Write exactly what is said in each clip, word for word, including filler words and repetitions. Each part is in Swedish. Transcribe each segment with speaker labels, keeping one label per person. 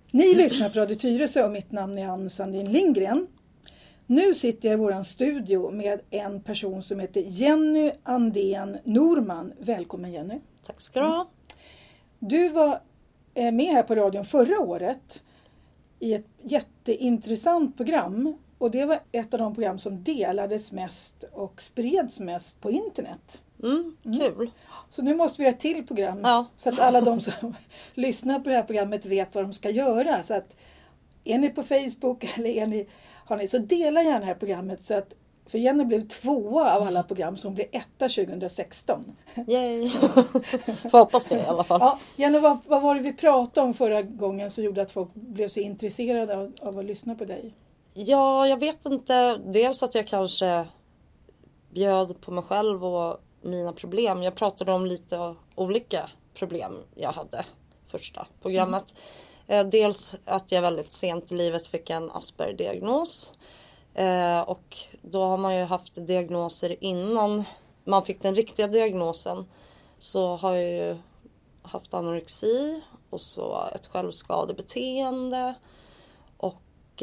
Speaker 1: Ni lyssnar på Radio Tyresö och mitt namn är Ann Sandin Lindgren. Nu sitter jag i våran studio med en person som heter Jenny Andén Norman. Välkommen Jenny.
Speaker 2: Tack ska du ha.
Speaker 1: Du var med här på radion förra året i ett jätteintressant program. Och det var ett av de program som delades mest och spreds mest på internet.
Speaker 2: Mm, kul. Mm.
Speaker 1: Så nu måste vi ha ett till program.
Speaker 2: Ja.
Speaker 1: Så att alla de som lyssnar på det här programmet vet vad de ska göra. Så att är ni på Facebook eller är ni, har ni, så dela gärna det här programmet. Så att, för Jenny blev tvåa av alla program som blev etta tjugohundrasexton.
Speaker 2: Yay. Får hoppas det i alla fall.
Speaker 1: Ja, Jenny, vad, vad var det vi pratade om förra gången som gjorde att folk blev så intresserade av, av att lyssna på dig?
Speaker 2: Ja, jag vet inte. Dels att jag kanske bjöd på mig själv och mina problem. Jag pratade om lite olika problem jag hade första programmet. Mm. Dels att jag väldigt sent i livet fick en Asperger-diagnos. Och då har man ju haft diagnoser innan man fick den riktiga diagnosen. Så har jag ju haft anorexi och så ett självskadebeteende och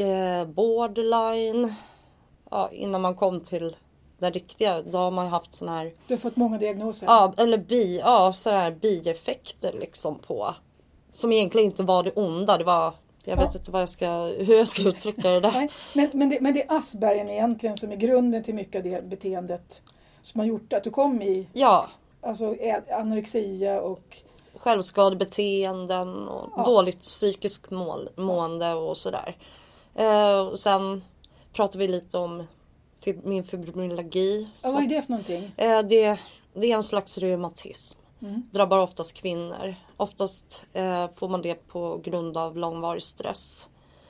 Speaker 2: borderline. Ja, innan man kom till den riktiga, då har man ju haft sån här...
Speaker 1: Du har fått många diagnoser.
Speaker 2: Ja, eller bi, ja, så här bieffekter liksom på... Som egentligen inte var det onda, det var... Jag vet ja. inte vad jag ska, hur jag ska uttrycka det där.
Speaker 1: Nej, men, men, det, men det är Asperger egentligen som är grunden till mycket av det beteendet som har gjort att du kom i...
Speaker 2: Ja.
Speaker 1: Alltså anorexia och...
Speaker 2: Självskadebeteenden och ja. dåligt psykiskt mål, mående och sådär. Eh, och sen pratar vi lite om min fibromyalgi.
Speaker 1: Ja, vad är det för någonting?
Speaker 2: Eh, det, det är en slags reumatism.
Speaker 1: Mm.
Speaker 2: Drabbar oftast kvinnor. Oftast eh, får man det på grund av långvarig stress.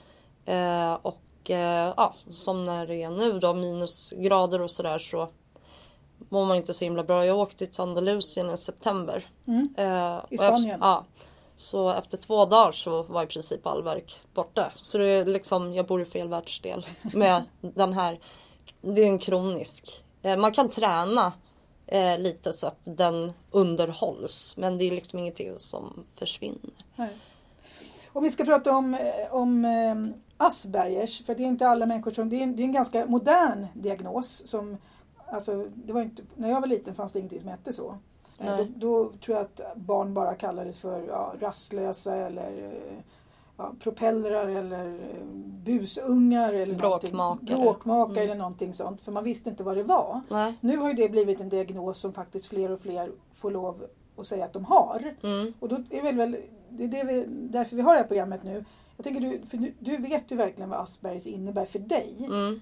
Speaker 2: Eh, och eh, ja, som när det är nu då, minusgrader och sådär, så mår man inte så himla bra. Jag åkte till Andalusien i september.
Speaker 1: Mm.
Speaker 2: Eh,
Speaker 1: I Spanien?
Speaker 2: Efter, ja. Så efter två dagar så var i princip all verk borta. Så det är liksom, jag bor i fel världsdel med den här, det är en kronisk. Eh, man kan träna eh, lite så att den underhålls. Men det är liksom ingenting som försvinner.
Speaker 1: Nej. Om vi ska prata om, om eh, Aspergers, för det är inte alla människor som, det är en, det är en ganska modern diagnos som, alltså det var inte, när jag var liten fanns det ingenting som hette så. Då, då tror jag att barn bara kallades för ja, rastlösa eller ja, propellrar eller busungar eller
Speaker 2: bråkmakare,
Speaker 1: bråkmakare
Speaker 2: mm.
Speaker 1: eller någonting sånt. För man visste inte vad det var.
Speaker 2: Nej.
Speaker 1: Nu har ju det blivit en diagnos som faktiskt fler och fler får lov att säga att de har.
Speaker 2: Mm. Och
Speaker 1: då är det väl, det är det vi, därför vi har det här programmet nu. Jag tänker du, för du, du vet ju verkligen vad Aspergers innebär för dig.
Speaker 2: Mm.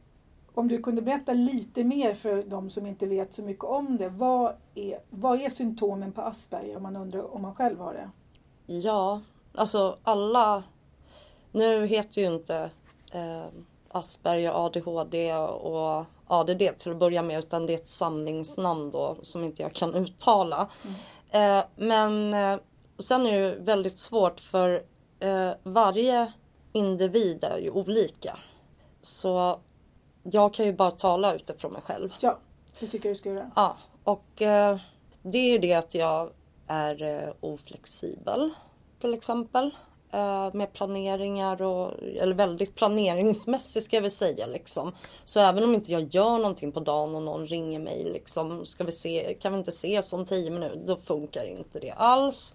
Speaker 1: Om du kunde berätta lite mer för de som inte vet så mycket om det. Vad är, vad är symptomen på Asperger om man undrar om man själv har det?
Speaker 2: Ja, alltså alla... Nu heter ju inte eh, Asperger, A D H D och A D D till att börja med. Utan det är ett samlingsnamn då som inte jag kan uttala. Mm. Eh, men eh, sen är det väldigt svårt för eh, varje individ är ju olika. Så... Jag kan ju bara tala utifrån mig själv.
Speaker 1: Ja, det tycker jag du ska göra.
Speaker 2: Ja, och eh, det är ju det att jag är eh, oflexibel till exempel. Eh, med planeringar och, eller väldigt planeringsmässigt ska jag väl säga liksom. Så även om inte jag gör någonting på dagen och någon ringer mig liksom, ska vi se, kan vi inte ses om tio minuter, då funkar inte det alls.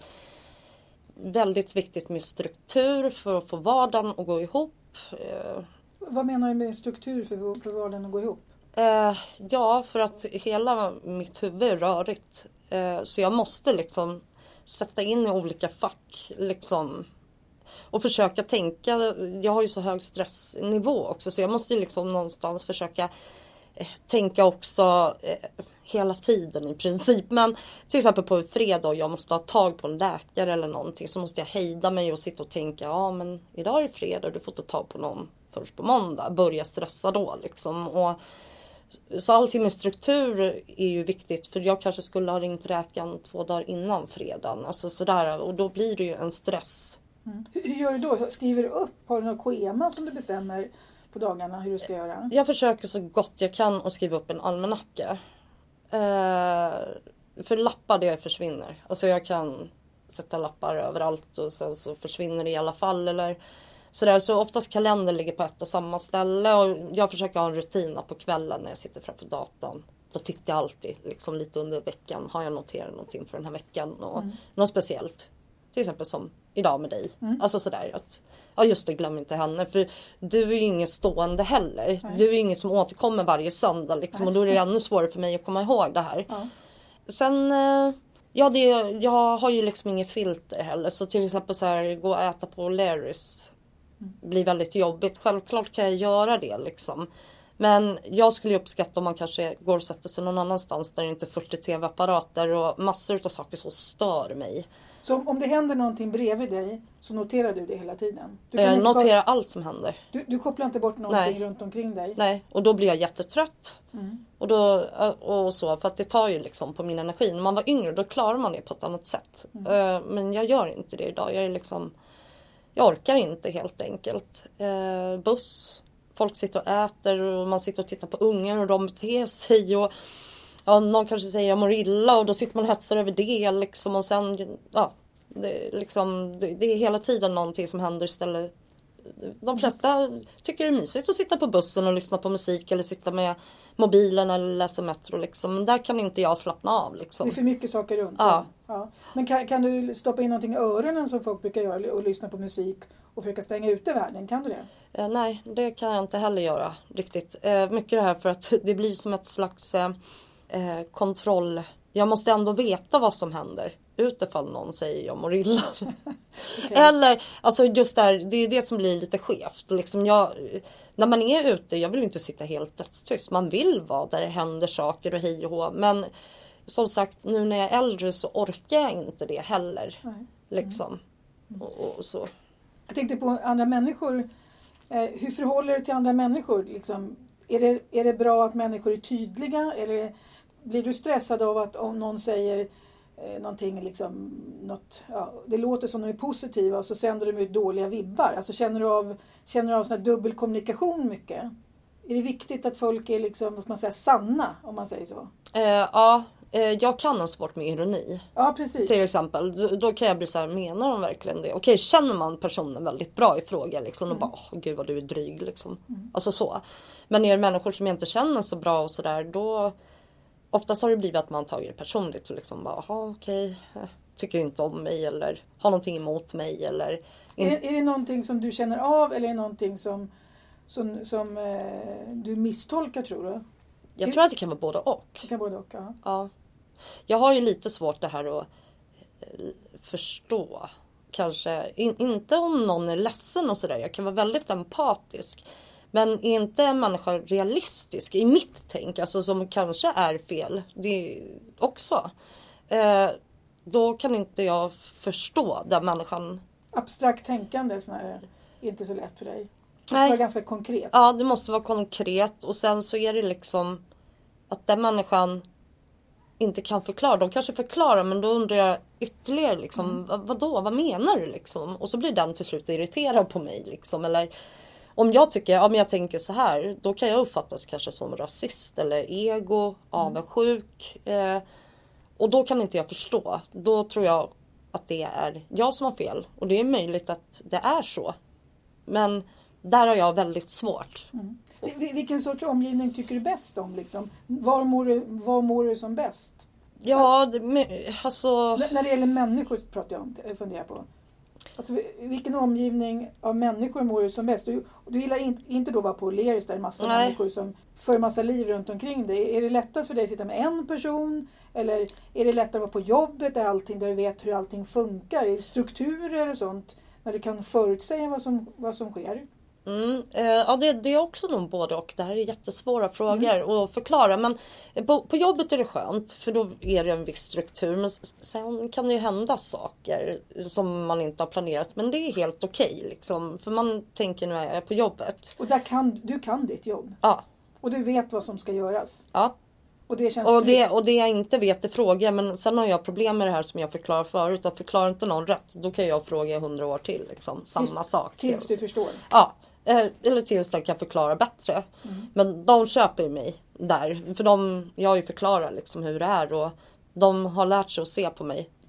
Speaker 2: Väldigt viktigt med struktur för att få vardagen att gå ihop. Eh,
Speaker 1: Vad menar du med struktur för, för vardagen att gå ihop?
Speaker 2: Eh, ja, för att hela mitt huvud är rörigt. Eh, så jag måste liksom sätta in i olika fack. Liksom, och försöka tänka. Jag har ju så hög stressnivå också. Så jag måste ju liksom någonstans försöka eh, tänka också eh, hela tiden i princip. Men till exempel på fredag och jag måste ha tag på en läkare eller någonting. Så måste jag hejda mig och sitta och tänka. Ja, men idag är det fredag, du får ta tag på någon först på måndag. Börja stressa då liksom. Och så allting med struktur är ju viktigt. För jag kanske skulle ha ringt räkan två dagar innan fredagen. Alltså sådär. Och då blir det ju en stress.
Speaker 1: Mm. Hur, hur gör du då? Skriver du upp? Har du något schema som du bestämmer på dagarna hur du ska göra?
Speaker 2: Jag försöker så gott jag kan att skriva upp en almanacka. Eh, för lappar det försvinner. Alltså jag kan sätta lappar överallt och sen så försvinner det i alla fall. Eller sådär. Så oftast kalendern ligger på ett och samma ställe. Och jag försöker ha en rutin på kvällen när jag sitter framför datorn. Då tittar jag alltid liksom lite under veckan. Har jag noterat någonting för den här veckan? Och mm. något speciellt. Till exempel som idag med dig. Mm. Alltså sådär att, ja just det, glöm inte henne. För du är ju ingen stående heller. Nej. Du är ju ingen som återkommer varje söndag liksom. Och då är det ännu svårare för mig att komma ihåg det här. Ja. Sen, ja det, jag har ju liksom inget filter heller. Så till exempel så här, gå och äta på Larrys mm. blir väldigt jobbigt. Självklart kan jag göra det liksom. Men jag skulle uppskatta om man kanske går och sätter sig någon annanstans där det inte är fyrtio tv-apparater och massor av saker som stör mig.
Speaker 1: Så om det händer någonting bredvid dig så noterar du det hela tiden? Du
Speaker 2: kan jag inte noterar allt som händer.
Speaker 1: Du, du kopplar inte bort någonting Nej. runt omkring dig?
Speaker 2: Nej, och då blir jag jättetrött. Mm. Och, då, och så, för att det tar ju liksom på min energi. När man var yngre då klarar man det på ett annat sätt. Mm. Men jag gör inte det idag. Jag är liksom, jag orkar inte helt enkelt. Buss, folk sitter och äter och man sitter och tittar på ungar och de beter sig och ja, någon kanske säger jag mår illa och då sitter man och hetsar över det liksom och sen, ja, det, liksom, det, det är hela tiden någonting som händer istället. De flesta tycker det är mysigt att sitta på bussen och lyssna på musik eller sitta med mobilen eller läsa Metro liksom. Men där kan inte jag slappna av liksom.
Speaker 1: Det är för mycket saker runt.
Speaker 2: Ja.
Speaker 1: Ja. Men kan, kan du stoppa in någonting i öronen som folk brukar göra och lyssna på musik och försöka stänga ute världen? Kan du det?
Speaker 2: Eh, nej, det kan jag inte heller göra riktigt. Eh, mycket det här för att det blir som ett slags eh, kontroll. Jag måste ändå veta vad som händer. Utifall någon säger jag mår illa. Okay. Eller, alltså just där, det är det som blir lite skevt. Liksom jag, när man är ute, jag vill inte sitta helt dödstyst. Man vill vara där det händer saker och hej och hå. Men som sagt, nu när jag är äldre så orkar jag inte det heller. Mm. Liksom. Mm. Och, och så.
Speaker 1: Jag tänkte på andra människor. Eh, hur förhåller du till andra människor? Liksom, är, det, är det bra att människor är tydliga? Eller blir du stressad av att om någon säger eh, någonting, liksom, något, ja, det låter som de är positiva och så sänder de ut dåliga vibbar? Alltså känner du av, känner du av sån här dubbelkommunikation mycket? Är det viktigt att folk är liksom, vad ska man säga, sanna, om man säger så?
Speaker 2: Eh, ja, eh, jag kan ha svårt med ironi.
Speaker 1: Ja, precis.
Speaker 2: Till exempel, då, då kan jag bli så här, menar de verkligen det? Okej, känner man personen väldigt bra i fråga liksom, mm. och bara, åh gud vad du är dryg liksom. Mm. Alltså så. Men är det människor som jag inte känner så bra och sådär, då oftast har det blivit att man tagit det personligt och liksom bara, jaha okej, tycker inte om mig eller har någonting emot mig eller...
Speaker 1: In... Är, det, är det någonting som du känner av eller är det någonting som, som, som eh, du misstolkar, tror du?
Speaker 2: Jag
Speaker 1: är...
Speaker 2: tror att det kan vara både och.
Speaker 1: Det kan både och, ja.
Speaker 2: Ja. Jag har ju lite svårt det här att förstå. Kanske, in, inte om någon är ledsen och sådär. Jag kan vara väldigt empatisk. Men är inte en människa realistisk i mitt tänk, alltså som kanske är fel, det är också. Eh, då kan inte jag förstå den människan.
Speaker 1: Abstrakt tänkande är inte så lätt för dig. Det
Speaker 2: måste
Speaker 1: vara ganska konkret.
Speaker 2: Ja, det måste vara konkret. Och sen så är det liksom att den människan inte kan förklara. De kanske förklarar, men då undrar jag ytterligare liksom, mm. vad, vadå, vad menar du liksom? Och så blir den till slut irriterad på mig liksom, eller... Om jag tycker, om jag tänker så här, då kan jag uppfattas kanske som rasist eller ego, avundsjuk. Eh, och då kan inte jag förstå. Då tror jag att det är jag som har fel. Och det är möjligt att det är så. Men där har jag väldigt svårt.
Speaker 1: Mm. Vilken sorts omgivning tycker du bäst om? Liksom? Var, mår du, var mår du som bäst?
Speaker 2: Ja, det, alltså...
Speaker 1: N- när det gäller människor pratar jag om, jag funderar på. Alltså, vilken omgivning av människor mår du som bäst? Du, du gillar inte, inte då vara på Lerus där är massa Nej. människor som för massa liv runt omkring dig. Är det lättast för dig att sitta med en person? Eller är det lättare att vara på jobbet där, allting, där du vet hur allting funkar? Är det strukturer och sånt när du kan förutsäga vad som, vad som sker?
Speaker 2: Mm, eh, ja, det, det är också nog både och. Det här är jättesvåra frågor mm. att förklara. Men på, på jobbet är det skönt, för då är det en viss struktur. Men sen kan det ju hända saker som man inte har planerat. Men det är helt okej okay, liksom. För man tänker nu är jag på jobbet.
Speaker 1: Och där kan, du kan ditt jobb.
Speaker 2: Ja.
Speaker 1: Och du vet vad som ska göras.
Speaker 2: Ja.
Speaker 1: Och det känns
Speaker 2: och det, och det jag inte vet är fråga. Men sen har jag problem med det här som jag förklarar förut. Att förklara inte någon rätt, då kan jag fråga hundra år till. Liksom. Samma tills, sak.
Speaker 1: Tills du förstår.
Speaker 2: Ja. Eller tills de kan förklara bättre. Mm. Men de köper ju mig där. För de, jag har ju förklarat liksom hur det är. Och de har lärt sig att se på mig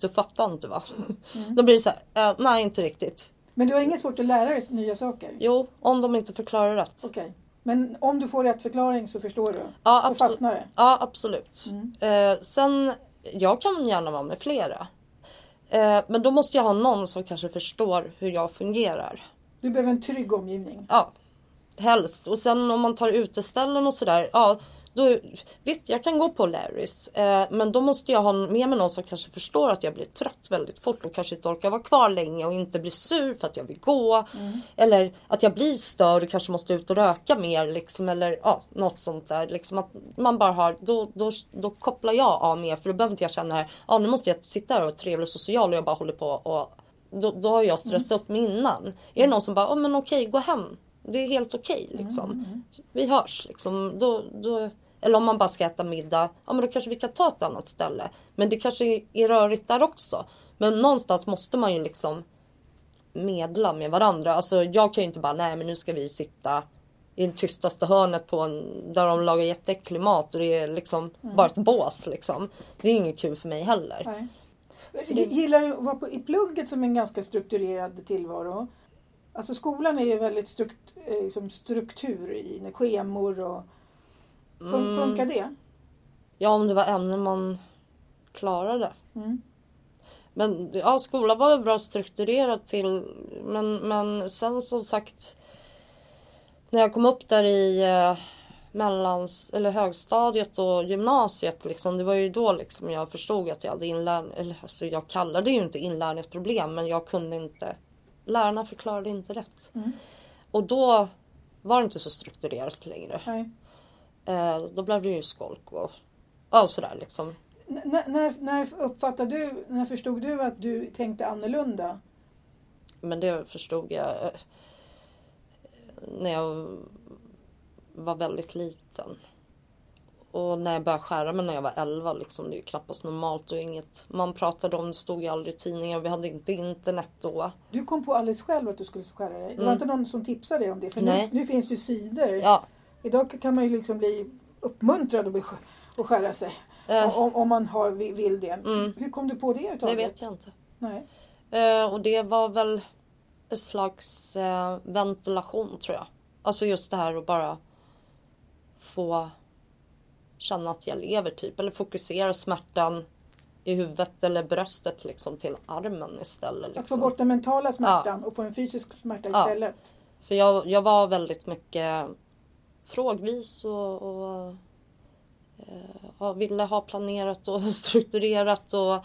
Speaker 2: du fattar inte va?
Speaker 1: Mm.
Speaker 2: Då blir det så här, äh, nej inte riktigt.
Speaker 1: Men du har inget svårt att lära dig nya saker?
Speaker 2: Jo, om de inte förklarar rätt.
Speaker 1: Okej. Okay. Men om du får rätt förklaring så förstår du?
Speaker 2: Ja,
Speaker 1: och fastnar det?
Speaker 2: Ja, absolut.
Speaker 1: Mm.
Speaker 2: Eh, sen, jag kan gärna vara med flera. Eh, men då måste jag ha någon som kanske förstår hur jag fungerar.
Speaker 1: Du behöver en trygg omgivning?
Speaker 2: Ja, helst. Och sen om man tar uteställen och sådär, ja, då, visst jag kan gå på Larrys. Eh, men då måste jag ha med mig någon som kanske förstår att jag blir trött väldigt fort och kanske inte orkar vara kvar länge och inte blir sur för att jag vill gå. Mm. Eller att jag blir störd och kanske måste ut och röka mer liksom, eller ja, något sånt där. Liksom att man bara har, då, då, då kopplar jag av mer för då behöver inte jag känna här, ja nu måste jag sitta här och vara trevlig och social och jag bara håller på och då, då har jag stressat mm. upp mig innan. Är det någon som bara, oh, men okej gå hem. Det är helt okej liksom. Mm, mm. Vi hörs liksom. Då, då, eller om man bara ska äta middag. Ja men då kanske vi kan ta ett annat ställe. Men det kanske är rörigt där också. Men någonstans måste man ju liksom medla med varandra. Alltså jag kan ju inte bara, nej men nu ska vi sitta i det tystaste hörnet på en, där de lagar jätteäcklig mat. Och det är liksom mm. bara ett bås liksom. Det är inget kul för mig heller.
Speaker 1: Nej. Det... Gillar du att vara på, i plugget som en ganska strukturerad tillvaro? Alltså skolan är ju väldigt strukt, liksom struktur i schemor och fun, mm. funkar det?
Speaker 2: Ja, om det var ämnen man klarade.
Speaker 1: Mm.
Speaker 2: Men ja, skolan var ju bra strukturerad till, men, men sen som sagt när jag kom upp där i eh, mellans, eller högstadiet och gymnasiet liksom, det var ju då liksom jag förstod att jag hade inlärning, eller alltså jag kallade det ju inte inlärningsproblem, men jag kunde inte. Lärarna förklarade inte rätt. Mm. Och då var det inte så strukturerat längre.
Speaker 1: Nej.
Speaker 2: Eh, då blev det ju skolk och ja, sådär liksom.
Speaker 1: N- när, när uppfattade du, när förstod du att du tänkte annorlunda?
Speaker 2: Men det förstod jag eh, när jag var väldigt liten. Och när jag började skära mig när jag var elva, liksom, det är ju knappast normalt och inget man pratade om, det stod ju aldrig i tidningar, vi hade inte internet då.
Speaker 1: Du kom på alldeles själv att du skulle skära dig? Det var mm. inte någon som tipsade dig om det? För nu, nu finns det ju sidor.
Speaker 2: Ja.
Speaker 1: Idag kan man ju liksom bli uppmuntrad att skära sig. Äh. Om, om man har, vill det. Mm. Hur kom du på det uttaget?
Speaker 2: Det vet jag inte.
Speaker 1: Nej.
Speaker 2: Uh, och det var väl ett slags uh, ventilation tror jag. Alltså just det här att bara få känna att jag lever typ. Eller fokusera smärtan i huvudet eller bröstet liksom till armen istället. Liksom.
Speaker 1: Att få bort den mentala smärtan ja. Och få en fysisk smärta istället.
Speaker 2: Ja. För jag, jag var väldigt mycket frågvis och, och eh, ville ha planerat och strukturerat och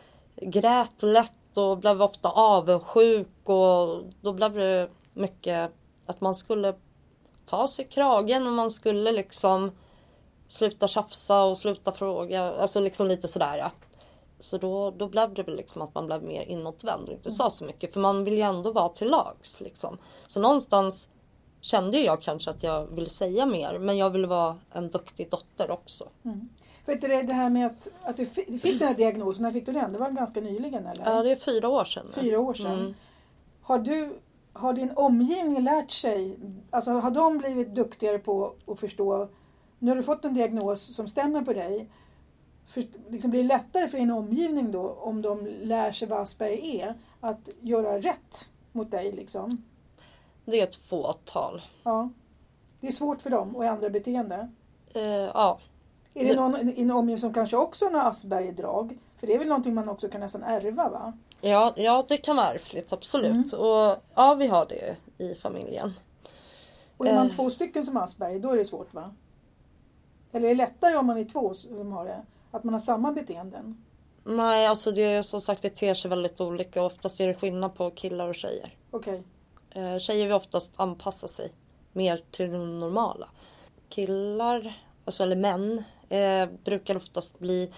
Speaker 2: grät lätt och blev ofta avundsjuk och då blev det mycket att man skulle ta sig kragen och man skulle liksom sluta tjafsa och sluta fråga, alltså liksom lite sådär ja. Så då, då blev det väl liksom att man blev mer inåtvänd och inte mm. sa så mycket, för man vill ju ändå vara till lags liksom. Så någonstans kände jag kanske att jag ville säga mer, men jag ville vara en duktig dotter också.
Speaker 1: Mm. Vet du det här med att, att du fick den här diagnosen, när fick du den? Det var ganska nyligen eller?
Speaker 2: Ja, det är fyra år sedan.
Speaker 1: Fyra år sedan. Mm. Har du, har din omgivning lärt sig, alltså har de blivit duktigare på att förstå, nu har du fått en diagnos som stämmer på dig, för, liksom blir det lättare för din omgivning då, om de lär sig vad Asperger är, att göra rätt mot dig liksom?
Speaker 2: Det är ett fåtal.
Speaker 1: Ja. Det är svårt för dem och ändra beteende.
Speaker 2: Uh, ja.
Speaker 1: Är det någon i en omgivning som kanske också har några Asperger-drag? För det är väl någonting man också kan nästan ärva, va?
Speaker 2: Ja, ja det kan vara ärftligt, absolut. Mm. Och ja, vi har det i familjen.
Speaker 1: Och är man uh. två stycken som Asperger, då är det svårt, va? Eller är det lättare om man är två som har det? Att man har samma beteenden?
Speaker 2: Nej, alltså det är som sagt, det ter sig väldigt olika. Oftast är det skillnad på killar och tjejer.
Speaker 1: Okej.
Speaker 2: Okay. Tjejer vill oftast anpassa sig mer till det normala. Killar, alltså eller män, eh, brukar oftast bli,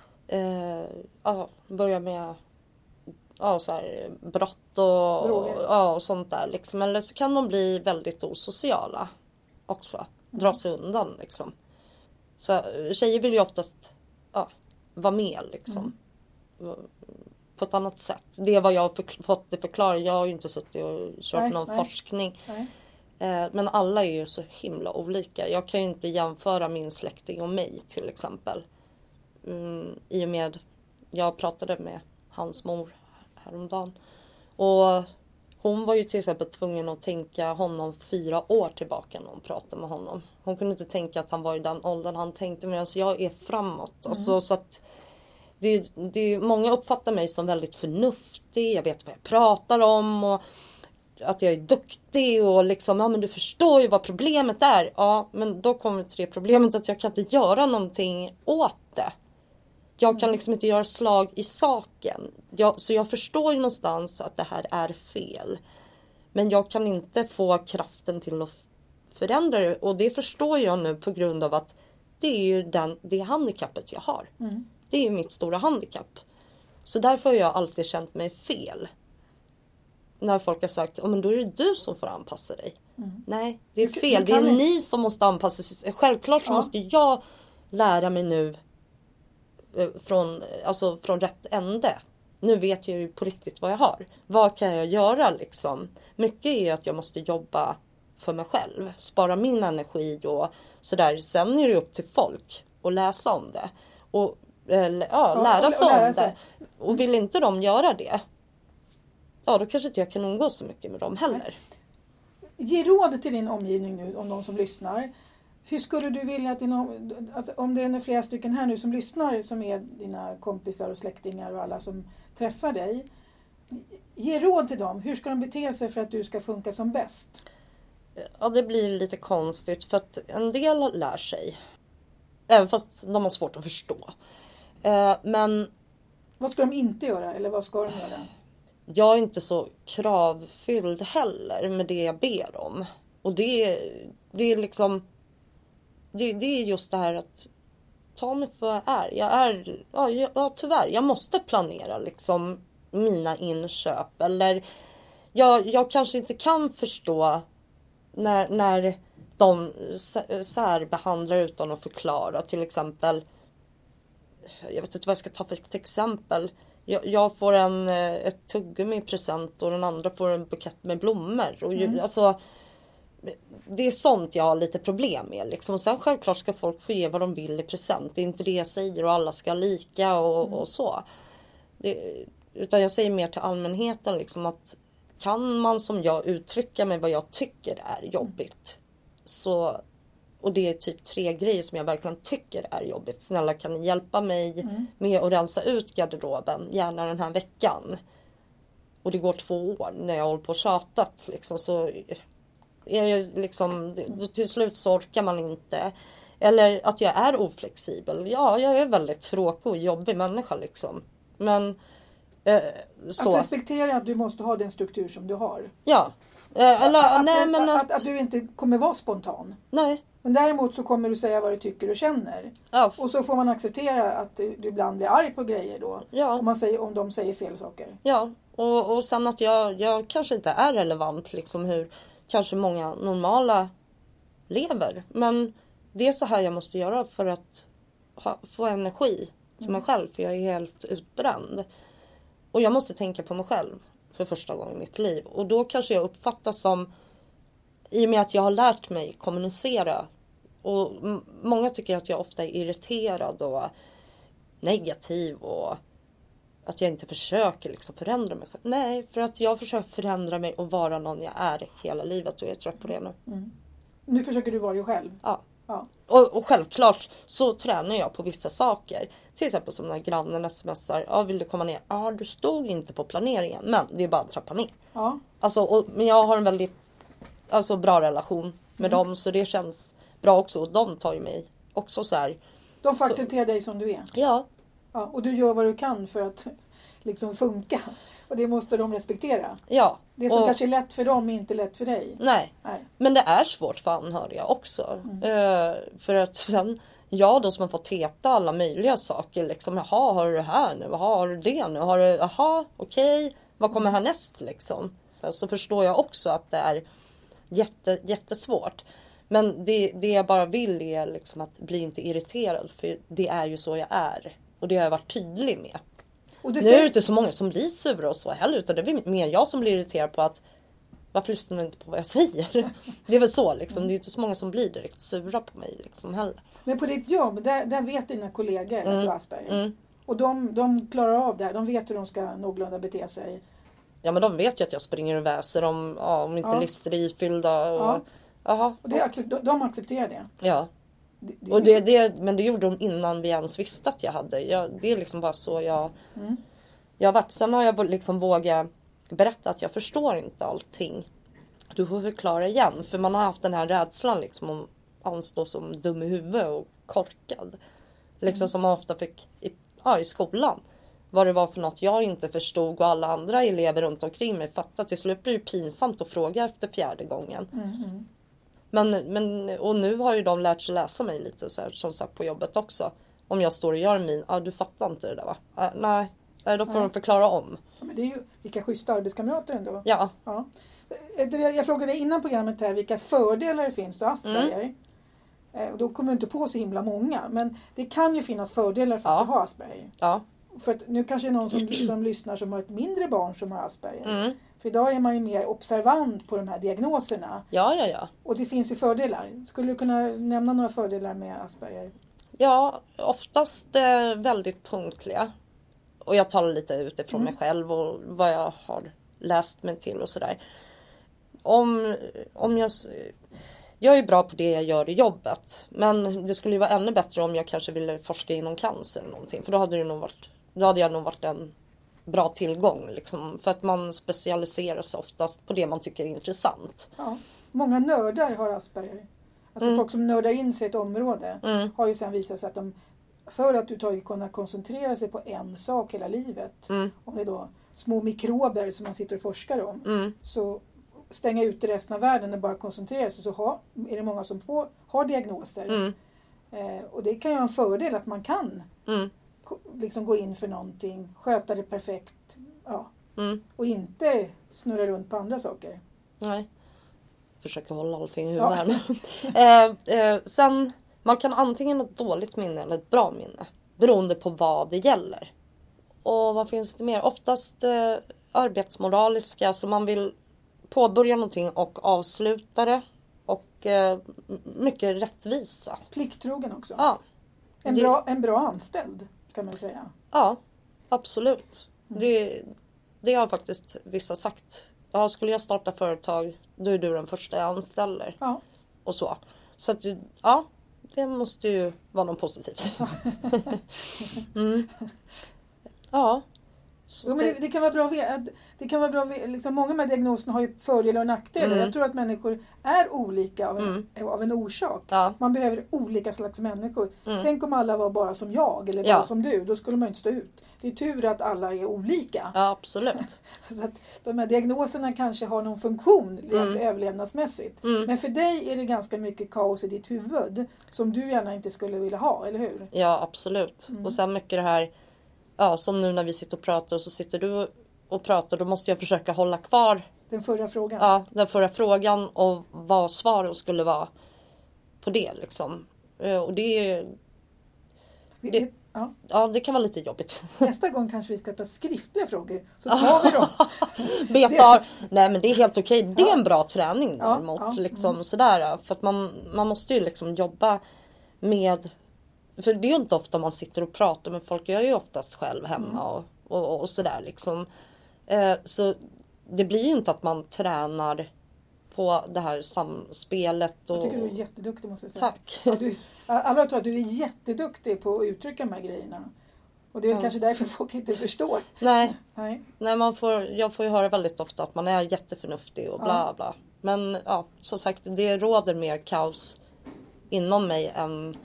Speaker 2: eh, ja, börja med ja, så här, brott och, och, ja, och sånt där. Liksom. Eller så kan de bli väldigt osociala också. Mm. Dra sig undan liksom. Så tjejer vill ju oftast ja, vara med liksom. Mm. På ett annat sätt. Det är vad jag har för, fått det förklarat. Jag har ju inte suttit och kört nej, någon nej. forskning. Nej. Eh, men alla är ju så himla olika. Jag kan ju inte jämföra min släkting och mig till exempel. Mm, I och med jag pratade med hans mor häromdagen. Och hon var ju till exempel tvungen att tänka honom fyra år tillbaka när hon pratade med honom. Hon kunde inte tänka att han var i den åldern han tänkte, men alltså jag är framåt. Mm. Alltså, så att det, det, många uppfattar mig som väldigt förnuftig, jag vet vad jag pratar om och att jag är duktig och liksom, ja men du förstår ju vad problemet är. Ja, men då kommer det till det problemet att jag kan inte göra någonting åt det. Jag kan liksom inte göra slag i saken. Jag, så jag förstår ju någonstans att det här är fel. Men jag kan inte få kraften till att förändra det. Och det förstår jag nu på grund av att det är ju den, det handikappet jag har. Mm. Det är ju mitt stora handikapp. Så därför har jag alltid känt mig fel. När folk har sagt, oh, men då är det du som får anpassa dig. Mm. Nej, det är fel. Det är ni som måste anpassa sig. Självklart så ja. måste jag lära mig nu från, alltså från rätt ände. Nu vet jag ju på riktigt vad jag har. Vad kan jag göra liksom? Mycket är ju att jag måste jobba för mig själv. Spara min energi och sådär. Sen är det upp till folk att läsa om det. Och eller, ja, lära sig ja, och, och lära om sig. det. Och vill inte de göra det, ja då kanske inte jag kan umgås så mycket med dem heller.
Speaker 1: Ge råd till din omgivning nu, om de som lyssnar. Hur skulle du vilja att dina, alltså om det är flera stycken här nu som lyssnar, som är dina kompisar och släktingar och alla som träffar dig. Ge råd till dem. Hur ska de bete sig för att du ska funka som bäst?
Speaker 2: Ja, det blir lite konstigt för att en del lär sig. Även fast de har svårt att förstå. Men
Speaker 1: vad ska de inte göra eller vad ska de göra?
Speaker 2: Jag är inte så kravfylld heller med det jag ber om. Och det, det är liksom det, det är just det här att ta mig för vad jag är. Jag är, ja, jag, ja tyvärr, jag måste planera liksom mina inköp. Eller jag, jag kanske inte kan förstå när, när de särbehandlar utan att förklara. Till exempel, jag vet inte vad jag ska ta för ett exempel. Jag, jag får en, ett tuggummi i present och den andra får en bukett med blommor. Och ju, mm. alltså, det är sånt jag har lite problem med. Liksom. Sen självklart ska folk få ge vad de vill i present. Det är inte det jag säger och alla ska lika och, mm. och så. Det, utan jag säger mer till allmänheten liksom att kan man som jag uttrycka mig vad jag tycker är jobbigt. Så, och det är typ tre grejer som jag verkligen tycker är jobbigt. Snälla kan ni hjälpa mig mm. med att rensa ut garderoben. Gärna den här veckan. Och det går två år när jag håller på och tjatat. Liksom, så är det liksom, till slut så orkar man inte. Eller att jag är oflexibel. Ja, jag är väldigt tråkig och jobbig människa liksom. Men eh, så.
Speaker 1: Att respektera att du måste ha den struktur som du har.
Speaker 2: Ja. Eh, eller,
Speaker 1: att,
Speaker 2: nej,
Speaker 1: att,
Speaker 2: men
Speaker 1: att,
Speaker 2: att,
Speaker 1: att du inte kommer vara spontan.
Speaker 2: Nej.
Speaker 1: Men däremot så kommer du säga vad du tycker och känner.
Speaker 2: Ja.
Speaker 1: Och så får man acceptera att du, du ibland blir arg på grejer då.
Speaker 2: Ja.
Speaker 1: Om, man säger, om de säger fel saker.
Speaker 2: Ja, och, och sen att jag, jag kanske inte är relevant liksom hur kanske många normala lever. Men det är så här jag måste göra för att ha, få energi till mig själv. För jag är helt utbränd. Och jag måste tänka på mig själv för första gången i mitt liv. Och då kanske jag uppfattas som, i och med att jag har lärt mig kommunicera. Och m- många tycker att jag ofta är irriterad och negativ. Och att jag inte försöker liksom förändra mig själv. Nej, för att jag försöker förändra mig och vara någon jag är hela livet. Och jag är trött på det nu.
Speaker 1: Mm. Nu försöker du vara dig själv?
Speaker 2: Ja.
Speaker 1: ja.
Speaker 2: Och, och självklart så tränar jag på vissa saker. Till exempel som när grannen smsar. Ja, vill du komma ner? Ja, du stod inte på planeringen. Men det är bara att trappa ner.
Speaker 1: Ja.
Speaker 2: Alltså, och, men jag har en väldigt alltså, bra relation med mm. dem. Så det känns bra också. Och de tar ju mig också så här.
Speaker 1: De får
Speaker 2: så.
Speaker 1: acceptera dig som du är?
Speaker 2: Ja.
Speaker 1: Ja. Och du gör vad du kan för att liksom funka. Och det måste de respektera.
Speaker 2: Ja.
Speaker 1: Det som
Speaker 2: och,
Speaker 1: kanske är lätt för dem är inte lätt för dig.
Speaker 2: Nej.
Speaker 1: nej.
Speaker 2: Men det är svårt för anhöriga också. Mm. Uh, för att sen, jag då som har fått veta alla möjliga saker. Liksom, jaha, har du det här nu? Jaha, har du det nu? Har du, jaha, okej. Okay. Vad kommer härnäst liksom? Så förstår jag också att det är jätte, jättesvårt. Men det, det jag bara vill är liksom att bli inte irriterad. För det är ju så jag är. Och det har jag varit tydlig med. Och nu säger... är det inte så många som blir sura och så heller. Utan det blir mer jag som blir irriterad på att varför lyssnar man inte på vad jag säger? Det är väl så liksom. Mm. Det är inte så många som blir direkt sura på mig liksom heller.
Speaker 1: Men på ditt jobb, där, där vet dina kollegor mm. att du har Asperger. Mm. Och de, de klarar av det här, de vet hur de ska någorlunda bete sig.
Speaker 2: Ja, men de vet ju att jag springer och väser om, ja, om inte
Speaker 1: Ja.
Speaker 2: listor är ifyllda. Och,
Speaker 1: Ja.
Speaker 2: Aha.
Speaker 1: Och det, accept- de, de accepterar det.
Speaker 2: Ja.
Speaker 1: det, det
Speaker 2: Och det, det, men det gjorde de innan vi ens visste att jag hade. Jag, det är liksom bara så jag,
Speaker 1: Mm.
Speaker 2: jag har varit. Sen har jag liksom vågat berätta att jag förstår inte allting. Du får förklara igen. För man har haft den här rädslan liksom om att anstå som dum i huvudet och korkad. Liksom
Speaker 1: Mm.
Speaker 2: som man ofta fick i, ja, i skolan. Vad det var för något jag inte förstod och alla andra elever runt omkring mig fattade. Till slut blir det pinsamt att fråga efter fjärde gången.
Speaker 1: Mm, mm.
Speaker 2: Men, men, och nu har ju de lärt sig läsa mig lite så här, som sagt på jobbet också. Om jag står och gör min, ja ah, du fattar inte det där va? Ah, nej, nej, då får
Speaker 1: Nej.
Speaker 2: de förklara om.
Speaker 1: Ja, men det är ju vilka schyssta arbetskamrater ändå.
Speaker 2: Ja,
Speaker 1: Ja. Jag frågade innan programmet här vilka fördelar det finns av Asperger. Mm. Och då kommer jag inte på så himla många. Men det kan ju finnas fördelar för
Speaker 2: Ja.
Speaker 1: att ha Asperger.
Speaker 2: ja.
Speaker 1: För att nu kanske är någon som, som lyssnar som har ett mindre barn som har Asperger.
Speaker 2: Mm.
Speaker 1: För idag är man ju mer observant på de här diagnoserna.
Speaker 2: Ja, ja, ja.
Speaker 1: Och det finns ju fördelar. Skulle du kunna nämna några fördelar med Asperger?
Speaker 2: Ja, oftast eh, väldigt punktliga. Och jag talar lite utifrån
Speaker 1: Mm.
Speaker 2: mig själv och vad jag har läst mig till och sådär. Om, om jag... s- Jag är bra på det jag gör i jobbet. Men det skulle ju vara ännu bättre om jag kanske ville forska inom cancer eller någonting. För då hade, det nog varit, då hade jag nog varit en bra tillgång. Liksom. För att man specialiserar sig oftast på det man tycker är intressant.
Speaker 1: Ja. Många nördar har Asperger. Alltså
Speaker 2: Mm.
Speaker 1: folk som nördar in sig i ett område.
Speaker 2: Mm.
Speaker 1: Har ju sen visat sig att de, för att du tar ju kunna koncentrera sig på en sak hela livet.
Speaker 2: Mm.
Speaker 1: Om det är då små mikrober som man sitter och forskar om.
Speaker 2: Mm.
Speaker 1: Så stänga ute resten av världen och bara koncentrera sig, så har, är det många som får, har diagnoser.
Speaker 2: Mm.
Speaker 1: Eh, och det kan ju vara en fördel att man kan
Speaker 2: Mm.
Speaker 1: ko- liksom gå in för någonting, sköta det perfekt, ja,
Speaker 2: Mm.
Speaker 1: och inte snurra runt på andra saker.
Speaker 2: Nej. Försöker hålla allting i
Speaker 1: Ja.
Speaker 2: huvudet här nu. eh, eh, sen, man kan antingen ha ett dåligt minne eller ett bra minne. Beroende på vad det gäller. Och vad finns det mer? Oftast eh, arbetsmoraliska. Så man vill påbörja någonting och avsluta det. Och eh, mycket rättvisa.
Speaker 1: Plikttrogen också.
Speaker 2: Ja,
Speaker 1: En,
Speaker 2: det-
Speaker 1: bra, en bra anställd kan man säga.
Speaker 2: ja absolut. Det, det har faktiskt vissa sagt. Ja, skulle jag starta företag, då är du den första jag anställer.
Speaker 1: Ja.
Speaker 2: Och så. Så att, ja, det måste ju vara något positivt. mm. Ja. Så
Speaker 1: Jo, men det, det kan vara bra, ve- att- det kan vara bra ve- liksom, många av de här diagnoserna har ju fördelar och nackdelar.
Speaker 2: Mm.
Speaker 1: Jag tror att människor är olika av en, av en orsak.
Speaker 2: Ja.
Speaker 1: Man behöver olika slags människor.
Speaker 2: Mm.
Speaker 1: Tänk om alla var bara som jag eller bara
Speaker 2: Ja.
Speaker 1: som du. Då skulle man inte stå ut. Det är tur att alla är olika.
Speaker 2: Ja, absolut.
Speaker 1: Så att de här diagnoserna kanske har någon funktion rent
Speaker 2: Mm.
Speaker 1: överlevnadsmässigt.
Speaker 2: Mm.
Speaker 1: Men för dig är det ganska mycket kaos i ditt huvud som du gärna inte skulle vilja ha, eller hur?
Speaker 2: Ja, absolut.
Speaker 1: Mm.
Speaker 2: Och sen mycket det här, ja, som nu när vi sitter och pratar och så sitter du och pratar, då måste jag försöka hålla kvar
Speaker 1: Den förra frågan.
Speaker 2: ja, den förra frågan och vad svaren skulle vara på det liksom. Eh, Och det,
Speaker 1: Vi-
Speaker 2: det-
Speaker 1: ja.
Speaker 2: ja, det kan vara lite jobbigt.
Speaker 1: Nästa gång kanske vi ska ta skriftliga frågor. Så tar vi dem.
Speaker 2: Betar, nej men det är helt okej. Det är en bra träning
Speaker 1: Ja,
Speaker 2: däremot.
Speaker 1: ja,
Speaker 2: Liksom, sådär, för att man, man måste ju liksom jobba med. För det är ju inte ofta man sitter och pratar med folk. Jag är ju oftast själv hemma
Speaker 1: Mm.
Speaker 2: och, och, och sådär liksom. Eh, så det blir ju inte att man tränar på det här samspelet. Och,
Speaker 1: Jag tycker du är jätteduktig, måste jag säga.
Speaker 2: Tack.
Speaker 1: Ja, du, alla tror att du är jätteduktig på att uttrycka de här grejerna. Och det är
Speaker 2: Ja.
Speaker 1: kanske därför folk inte förstår.
Speaker 2: Nej,
Speaker 1: Nej.
Speaker 2: nej man får, jag får ju höra väldigt ofta att man är jätteförnuftig och bla
Speaker 1: Ja.
Speaker 2: bla. Men ja, som sagt, det råder mer kaos inom mig än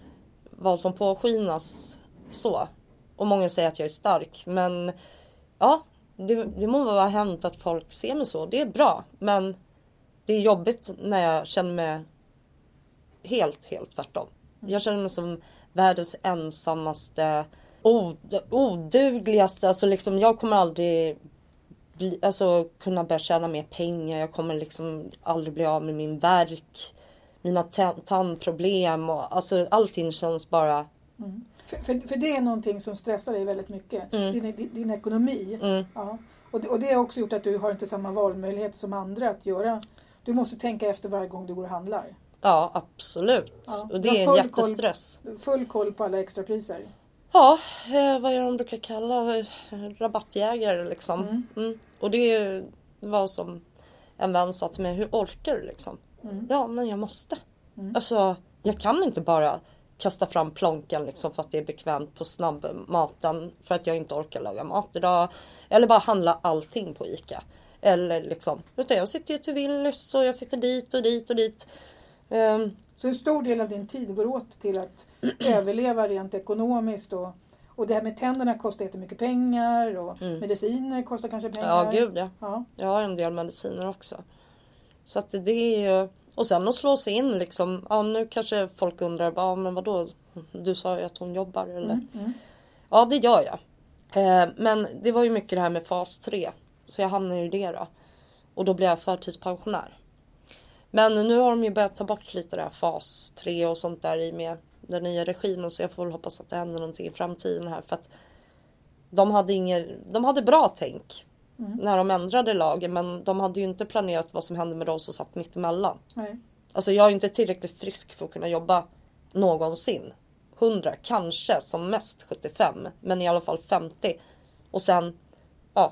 Speaker 2: vad som påskinas så. Och många säger att jag är stark. Men ja, det, det må vara hänt att folk ser mig så. Det är bra. Men det är jobbigt när jag känner mig helt, helt tvärtom. Jag känner mig som världens ensammaste, od- odugligaste. Alltså liksom, jag kommer aldrig bli, alltså, kunna börja tjäna mer pengar. Jag kommer liksom aldrig bli av med min värk. Mina ta- tandproblem. Och, alltså, allting känns bara...
Speaker 1: Mm. För, för, för det är någonting som stressar dig väldigt mycket.
Speaker 2: Mm.
Speaker 1: Din, din, din ekonomi.
Speaker 2: Mm,
Speaker 1: Ja. Och, det, och det har också gjort att du har inte samma valmöjlighet som andra att göra. Du måste tänka efter varje gång du går och handlar.
Speaker 2: ja, absolut.
Speaker 1: Ja,
Speaker 2: Och
Speaker 1: du har
Speaker 2: det är en
Speaker 1: full
Speaker 2: jättestress.
Speaker 1: Full koll på alla extrapriser.
Speaker 2: Ja, eh, vad är det de brukar kalla rabattjägare liksom.
Speaker 1: Mm.
Speaker 2: Mm. Och det var som en vän sa till mig, hur orkar du liksom?
Speaker 1: Mm.
Speaker 2: Ja, men jag måste.
Speaker 1: Mm.
Speaker 2: Alltså, jag kan inte bara kasta fram plånkan liksom för att det är bekvämt på snabbmaten. För att jag inte orkar laga mat idag. Eller bara handla allting på ICA. Eller liksom, utan jag sitter ju till Willys och jag sitter dit och dit och dit. Um,
Speaker 1: Så en stor del av din tid går åt till att överleva rent ekonomiskt. Och, och det här med tänderna kostar jättemycket pengar. Och
Speaker 2: Mm.
Speaker 1: mediciner kostar kanske pengar.
Speaker 2: ja, gud ja.
Speaker 1: Ja.
Speaker 2: Jag har en del mediciner också. Så att det är ju... Och sen att slå sig in liksom. Ja, nu kanske folk undrar, ja men vadå? Du sa ju att hon jobbar eller?
Speaker 1: Mm. Mm.
Speaker 2: Ja, det gör jag. Eh, men det var ju mycket det här med fas tre. Så jag hamnade i det då. Och då blev jag förtidspensionär. Men nu har de ju börjat ta bort lite det här fas tre och sånt där i med den nya regimen. Så jag får väl hoppas att det händer någonting i framtiden här. För att de hade, inger, de hade bra tänk
Speaker 1: Mm.
Speaker 2: när de ändrade lagen. Men de hade ju inte planerat vad som hände med de som satt mitt emellan.
Speaker 1: Nej.
Speaker 2: Alltså jag är inte tillräckligt frisk för att kunna jobba någonsin. hundra, kanske som mest sjuttiofem. Men i alla fall femtio. Och sen, ja,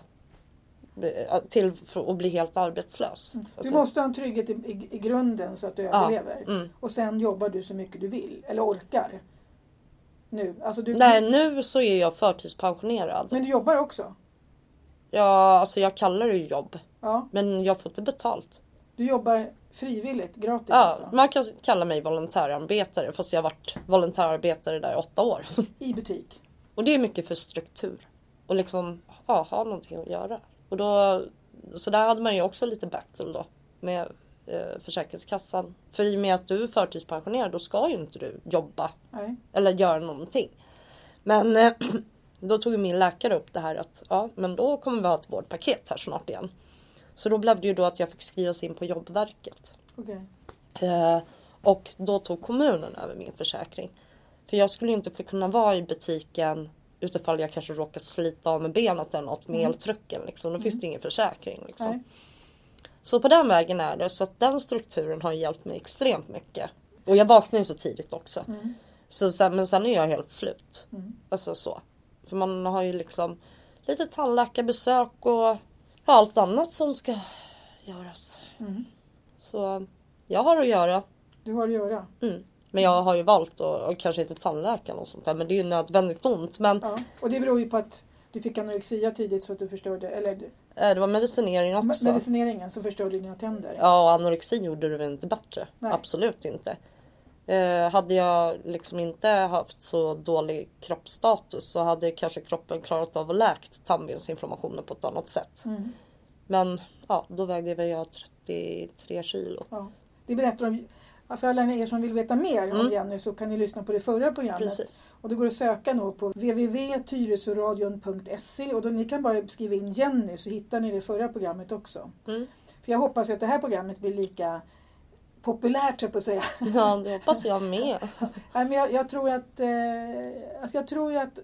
Speaker 2: till för att bli helt arbetslös.
Speaker 1: Du
Speaker 2: Alltså,
Speaker 1: måste ha en trygghet i, i, i grunden så att du
Speaker 2: Ja.
Speaker 1: överlever.
Speaker 2: mm.
Speaker 1: Och sen jobbar du så mycket du vill. Eller orkar. Nu. Alltså du,
Speaker 2: Nej, nu så är jag förtidspensionerad.
Speaker 1: Men du jobbar också.
Speaker 2: Ja, alltså jag kallar det ju jobb.
Speaker 1: Ja.
Speaker 2: Men jag får inte betalt.
Speaker 1: Du jobbar frivilligt, gratis
Speaker 2: Ja,
Speaker 1: alltså.
Speaker 2: man kan kalla mig volontärarbetare. Fast jag har varit volontärarbetare där i åtta år.
Speaker 1: I butik.
Speaker 2: Och det är mycket för struktur. Och liksom ja, ha någonting att göra. Och då, så där hade man ju också lite battle då. Med eh, Försäkringskassan. För i och med att du är förtidspensionerad, då ska ju inte du jobba.
Speaker 1: Nej.
Speaker 2: Eller göra någonting. Men eh, då tog min läkare upp det här att ja, men då kommer vi ha ett vårdpaket här snart igen. Så då blev det ju då att jag fick skrivas in på Jobbverket.
Speaker 1: Okej.
Speaker 2: Eh, och då tog kommunen över min försäkring. För jag skulle ju inte få kunna vara i butiken utifall jag kanske råkar slita av med benet eller något med
Speaker 1: Mm.
Speaker 2: eltrycken. Liksom. Då
Speaker 1: Mm.
Speaker 2: finns det ingen försäkring. Liksom.
Speaker 1: Nej.
Speaker 2: Så på den vägen är det. Så att den strukturen har hjälpt mig extremt mycket. Och jag vaknar ju så tidigt också.
Speaker 1: Mm.
Speaker 2: Så sen, men sen är jag helt slut.
Speaker 1: Mm.
Speaker 2: Alltså så. För man har ju liksom lite tandläkarbesök och allt annat som ska göras.
Speaker 1: Mm.
Speaker 2: Så jag har att göra.
Speaker 1: Du har att göra.
Speaker 2: Mm. Men jag har ju valt att, och kanske inte tandläkaren och sånt där. Men det är ju nödvändigt ont. Men
Speaker 1: Ja. Och det beror ju på att du fick anorexia tidigt så att du förstörde, eller
Speaker 2: eh, det var medicinering också.
Speaker 1: medicineringen som förstörde dina tänder.
Speaker 2: Ja, och anorexi gjorde det väl inte bättre.
Speaker 1: Nej.
Speaker 2: Absolut inte. Eh, hade jag liksom inte haft så dålig kroppsstatus så hade kanske kroppen klarat av att läkt tandbensinflammationer på ett annat sätt.
Speaker 1: Mm.
Speaker 2: Men ja, då vägde väl jag trettiotre kilo.
Speaker 1: Ja. Det berättar om, för alla er som vill veta mer om
Speaker 2: Mm.
Speaker 1: Jenny så kan ni lyssna på det förra programmet.
Speaker 2: Precis.
Speaker 1: Och det går att söka nog på w w w punkt tyresoradion punkt se och då ni kan bara skriva in Jenny så hittar ni det förra programmet också.
Speaker 2: Mm.
Speaker 1: För jag hoppas ju att det här programmet blir lika populärt, så på att säga.
Speaker 2: Ja, det hoppas jag med.
Speaker 1: Nej, men jag, jag tror att eh, alltså jag tror ju att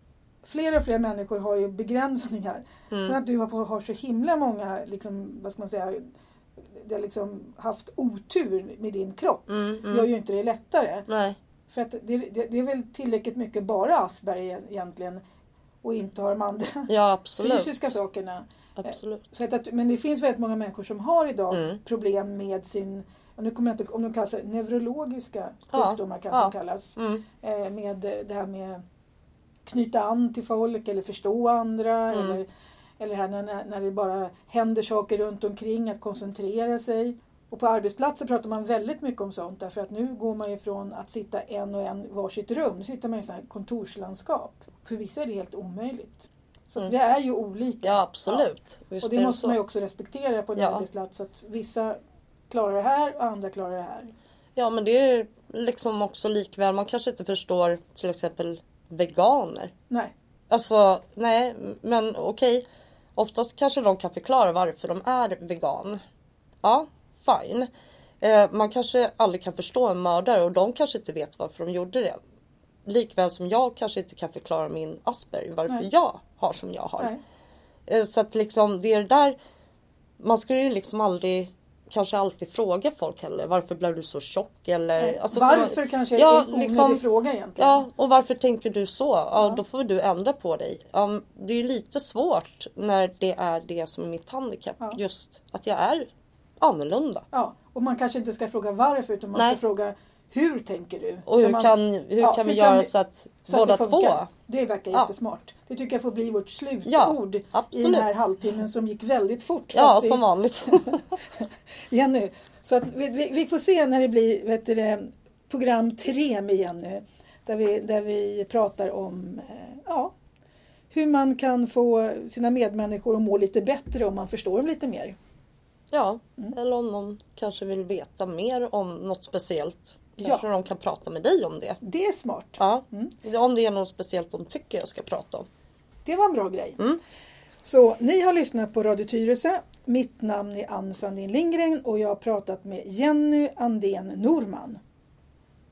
Speaker 1: fler och fler människor har ju begränsningar.
Speaker 2: Mm.
Speaker 1: Sen att du har, har så himla många, liksom, vad ska man säga, det har liksom haft otur med din kropp.
Speaker 2: Mm, mm.
Speaker 1: Gör ju inte det lättare.
Speaker 2: Nej.
Speaker 1: För att det, det, det är väl tillräckligt mycket bara Asperger egentligen och inte har de andra
Speaker 2: Ja, absolut.
Speaker 1: fysiska sakerna.
Speaker 2: Absolut.
Speaker 1: Så att, att, men det finns väldigt många människor som har idag
Speaker 2: Mm.
Speaker 1: problem med sin, och nu kommer jag inte, om de kallas det, neurologiska
Speaker 2: Ja,
Speaker 1: sjukdomar kanske
Speaker 2: ja.
Speaker 1: de kallas.
Speaker 2: Mm.
Speaker 1: Eh, med det här med knyta an till folk eller förstå andra.
Speaker 2: Mm.
Speaker 1: Eller, eller här när, när det bara händer saker runt omkring, att koncentrera sig. Och på arbetsplatser pratar man väldigt mycket om sånt. Därför att nu går man ifrån att sitta en och en varsitt rum. Nu sitter man i så här kontorslandskap. För vissa är det helt omöjligt. Så att
Speaker 2: Mm.
Speaker 1: vi är ju olika.
Speaker 2: Ja, absolut. Visst
Speaker 1: Och det
Speaker 2: är
Speaker 1: måste
Speaker 2: så.
Speaker 1: man ju också respektera på en
Speaker 2: Ja.
Speaker 1: arbetsplats. Att vissa klarar det här och andra klarar det här.
Speaker 2: Ja, men det är liksom också likväl. Man kanske inte förstår till exempel veganer.
Speaker 1: Nej.
Speaker 2: Alltså, nej, men okej. Oftast kanske de kan förklara varför de är vegan. Ja, fine. Eh, man kanske aldrig kan förstå en mördare och de kanske inte vet varför de gjorde det. Likväl som jag kanske inte kan förklara min Asperger varför
Speaker 1: Nej.
Speaker 2: jag har som jag har.
Speaker 1: Nej.
Speaker 2: Eh, så att liksom det är det där. Man skulle ju liksom aldrig kanske alltid fråga folk heller. Varför blev du så tjock? Eller, alltså,
Speaker 1: varför
Speaker 2: för,
Speaker 1: kanske
Speaker 2: ja,
Speaker 1: är en onödig
Speaker 2: liksom,
Speaker 1: fråga egentligen.
Speaker 2: Ja, och varför tänker du så? Ja,
Speaker 1: Ja.
Speaker 2: då får du ändra på dig. Um, det är ju lite svårt när det är det som är mitt handikapp.
Speaker 1: Ja.
Speaker 2: Just att jag är annorlunda.
Speaker 1: Ja, och man kanske inte ska fråga varför utan man
Speaker 2: Nej.
Speaker 1: ska fråga hur tänker du?
Speaker 2: Och
Speaker 1: Så
Speaker 2: hur,
Speaker 1: man,
Speaker 2: kan, hur
Speaker 1: ja,
Speaker 2: kan vi
Speaker 1: hur
Speaker 2: göra
Speaker 1: kan vi-
Speaker 2: så att
Speaker 1: så att
Speaker 2: båda
Speaker 1: det
Speaker 2: två...
Speaker 1: funkar. Det verkar
Speaker 2: Ja.
Speaker 1: jättesmart. Det tycker jag får bli vårt slutord
Speaker 2: Ja,
Speaker 1: i
Speaker 2: absolut.
Speaker 1: den här halvtimmen som gick väldigt fort.
Speaker 2: Ja,
Speaker 1: fast det-
Speaker 2: som vanligt.
Speaker 1: Jenny. Så att vi, vi, vi får se när det blir vet du, det, program tre med Jenny. Där vi, där vi pratar om eh, ja, hur man kan få sina medmänniskor att må lite bättre om man förstår dem lite mer.
Speaker 2: Ja,
Speaker 1: Mm.
Speaker 2: eller om någon kanske vill veta mer om något speciellt.
Speaker 1: Ja.
Speaker 2: Kanske de kan prata med dig om det.
Speaker 1: Det är smart.
Speaker 2: Ja,
Speaker 1: Mm.
Speaker 2: om det är något speciellt de tycker jag ska prata om.
Speaker 1: Det var en bra grej.
Speaker 2: Mm.
Speaker 1: Så ni har lyssnat på Radio Tyresö. Mitt namn är Ann Sandin Lindgren och jag har pratat med Jenny Andén Norman.